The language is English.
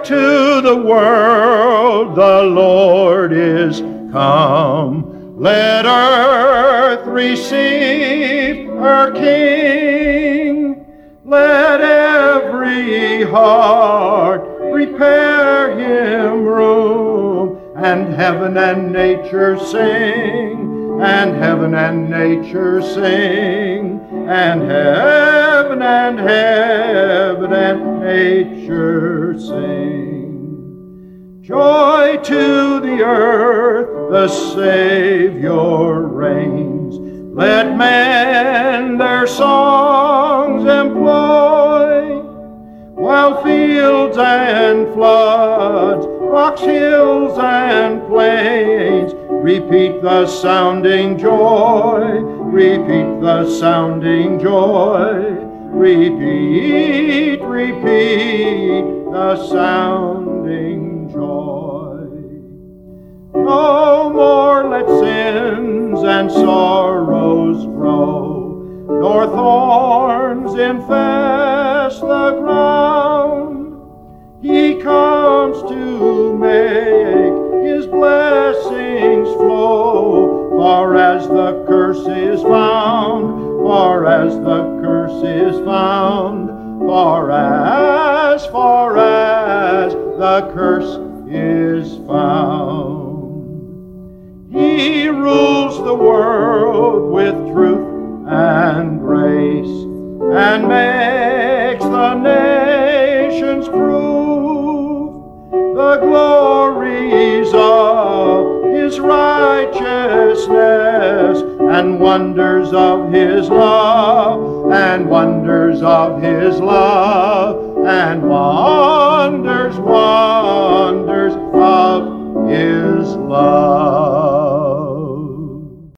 to the world, the Lord is come. Let earth receive her King. Let every heart prepare him room, and heaven and nature sing, and heaven and nature sing, and heaven and nature sing. Joy to the earth, the Savior reigns. Let men their songs employ, while fields and floods, rocks, hills, and plains repeat the sounding joy, repeat the sounding joy, repeat the sounding joy. No more let sins and sorrows grow, nor thorns infest the ground. He comes to make his blessings flow, far as the curse is found, far as the curse is found, far as the curse is found. He rules the world with truth and grace, and makes the nations prove the glories of his righteousness, and wonders of his love, and wonders of his love, and wonders of his love.